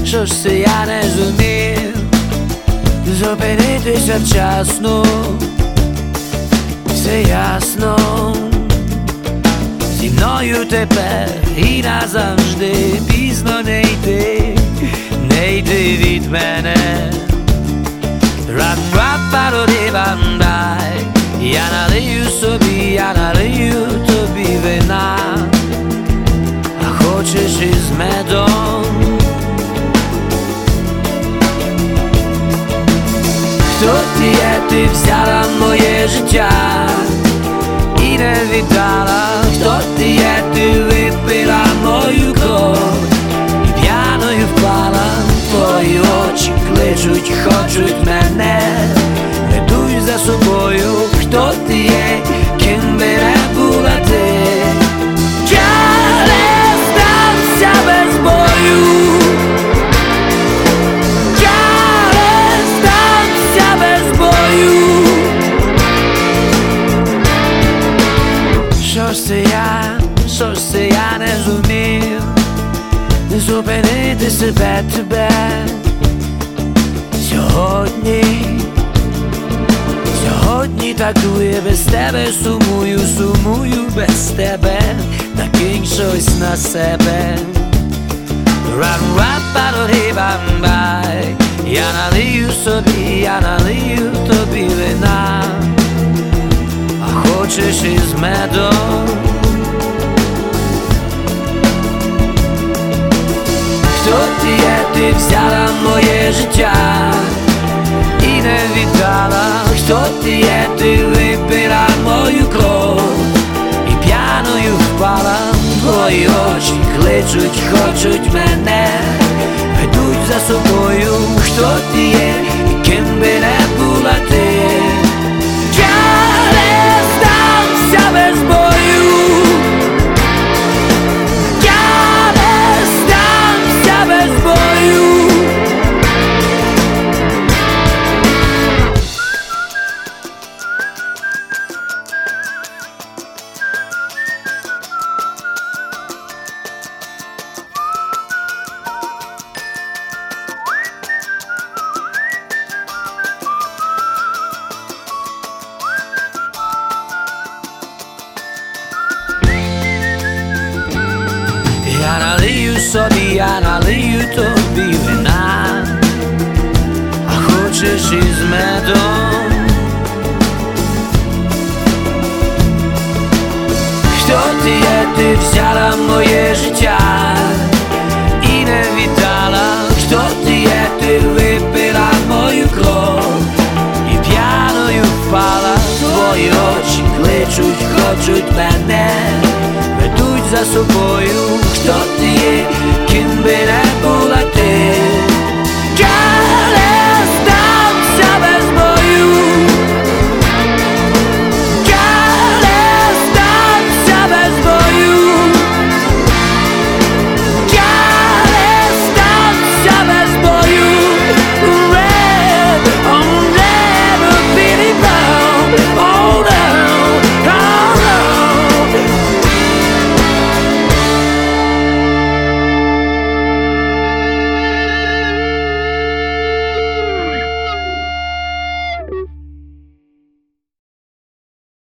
що ж це я не зумів зупинитися вчасно, все ясно, зі мною тепер і назавжди пізно не йти, не йти від мене. Рап-рап-пароди-бандай, я налию собі, я налию тобі вина, а хочеш із медом. Хто ти є, ти взяла моє життя і не віддала. Хто ти є, ти випила мою кров і п'яною впала. Твої очі кличуть, хочуть мене, ведуть за собою. Хто ти є, ким би не була ти, я не здамся без бою. Що ж це я не зумів зупинити себе, тебе сьогодні так дує, без тебе сумую, сумую без тебе, накинь щось на себе. Рап-рап-пароди-бамбай, я налию собі, я налию тобі вина, а хочеш із медом. Хто ти є, ти взяла моє життя і не віддала. Хто ти є, ти випила мою кров і п'яною впала. Твої очі кличуть, хочуть мене, ведуть за собою. Хто ти є, і ким би не була ти, я не здамся без бою. Я налию собі, я налию тобі вина, а хочеш із медом. Хто ти є, ти взяла моє життя і не віддала. Хто ти є, ти випила мою кров і п'яною впала. Твої очі кличуть, хочуть мене, ведуть за собою. Хто ти є,